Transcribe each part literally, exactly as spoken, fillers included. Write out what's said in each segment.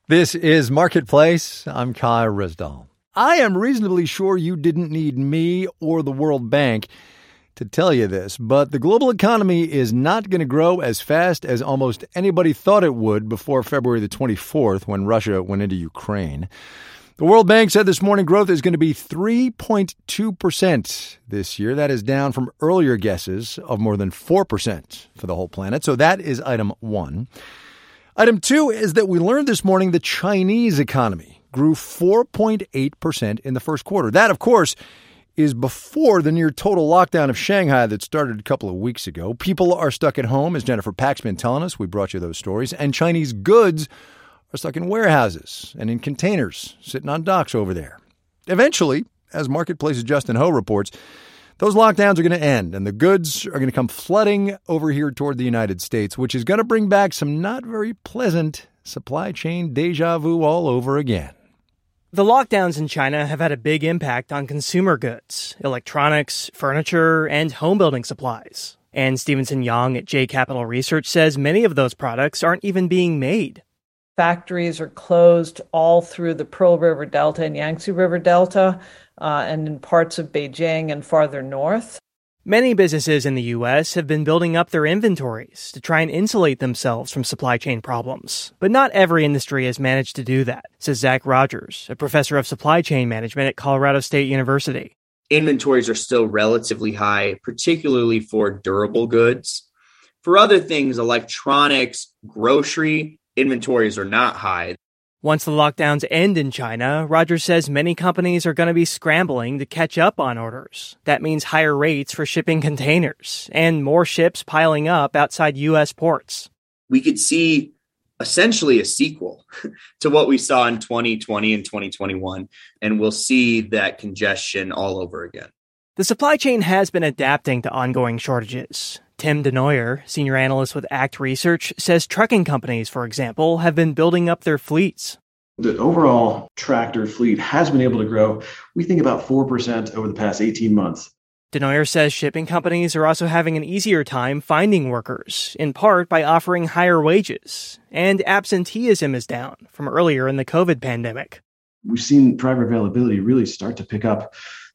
This is Marketplace. I'm Kai Risdall. I am reasonably sure you didn't need me or the World Bank to tell you this, but the global economy is not going to grow as fast as almost anybody thought it would before February the twenty-fourth, when Russia went into Ukraine. The World Bank said this morning growth is going to be three point two percent this year. That is down from earlier guesses of more than four percent for the whole planet. So that is item one. Item two is that we learned this morning the Chinese economy grew four point eight percent in the first quarter. That, of course, is before the near total lockdown of Shanghai that started a couple of weeks ago. People are stuck at home, as Jennifer Pack's been telling us. We brought you those stories. And Chinese goods are stuck in warehouses and in containers sitting on docks over there. Eventually, as Marketplace's Justin Ho reports, those lockdowns are going to end and the goods are going to come flooding over here toward the United States, which is going to bring back some not very pleasant supply chain deja vu all over again. The lockdowns in China have had a big impact on consumer goods, electronics, furniture, and home building supplies. And Stevenson Yang at J Capital Research says many of those products aren't even being made. Factories are closed all through the Pearl River Delta and Yangtze River Delta, uh, and in parts of Beijing and farther north. Many businesses in the U S have been building up their inventories to try and insulate themselves from supply chain problems. But not every industry has managed to do that, says Zach Rogers, a professor of supply chain management at Colorado State University. Inventories are still relatively high, particularly for durable goods. For other things, electronics, grocery, inventories are not high. Once the lockdowns end in China, Rogers says many companies are going to be scrambling to catch up on orders. That means higher rates for shipping containers and more ships piling up outside U S ports. We could see essentially a sequel to what we saw in twenty twenty and twenty twenty-one, and we'll see that congestion all over again. The supply chain has been adapting to ongoing shortages. Tim Denoyer, senior analyst with ACT Research, says trucking companies, for example, have been building up their fleets. The overall tractor fleet has been able to grow, we think, about four percent over the past eighteen months. Denoyer says shipping companies are also having an easier time finding workers, in part by offering higher wages. And absenteeism is down from earlier in the COVID pandemic. We've seen driver availability really start to pick up,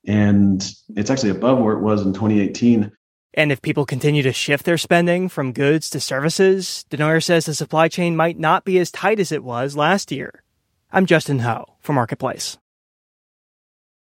and it's actually above where it was in twenty eighteen. And if people continue to shift their spending from goods to services, Denoyer says the supply chain might not be as tight as it was last year. I'm Justin Ho for Marketplace.